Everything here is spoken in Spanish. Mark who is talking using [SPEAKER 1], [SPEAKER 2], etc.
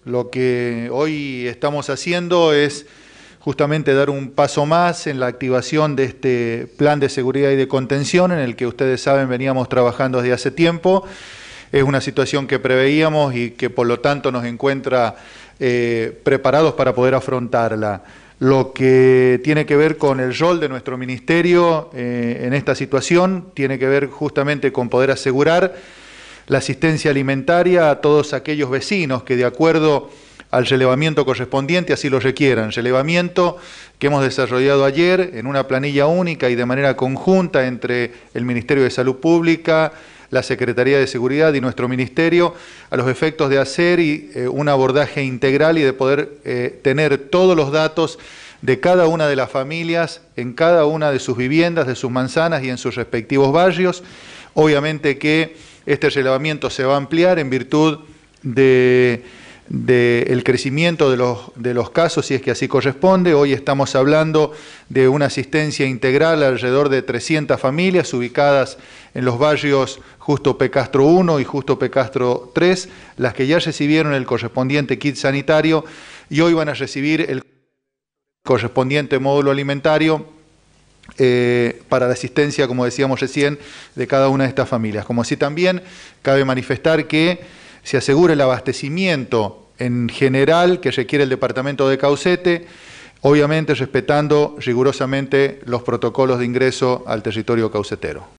[SPEAKER 1] Lo que hoy estamos haciendo es justamente dar un paso más en la activación de este plan de seguridad y de contención en el que ustedes saben veníamos trabajando desde hace tiempo. Es una situación que preveíamos y que por lo tanto nos encuentra preparados para poder afrontarla. Lo que tiene que ver con el rol de nuestro ministerio en esta situación tiene que ver justamente con poder asegurar la asistencia alimentaria a todos aquellos vecinos que de acuerdo al relevamiento correspondiente así lo requieran. Relevamiento que hemos desarrollado ayer en una planilla única y de manera conjunta entre el Ministerio de Salud Pública, la Secretaría de Seguridad y nuestro Ministerio, a los efectos de hacer un abordaje integral y de poder tener todos los datos de cada una de las familias, en cada una de sus viviendas, de sus manzanas y en sus respectivos barrios. Obviamente que este relevamiento se va a ampliar en virtud del crecimiento de los casos, si es que así corresponde. Hoy estamos hablando de una asistencia integral alrededor de 300 familias ubicadas en los barrios Justo P. Castro 1 y Justo P. Castro 3, las que ya recibieron el correspondiente kit sanitario y hoy van a recibir el correspondiente módulo alimentario para la asistencia, como decíamos recién, de cada una de estas familias. Como así también cabe manifestar que se asegure el abastecimiento en general que requiere el departamento de Caucete, obviamente respetando rigurosamente los protocolos de ingreso al territorio caucetero.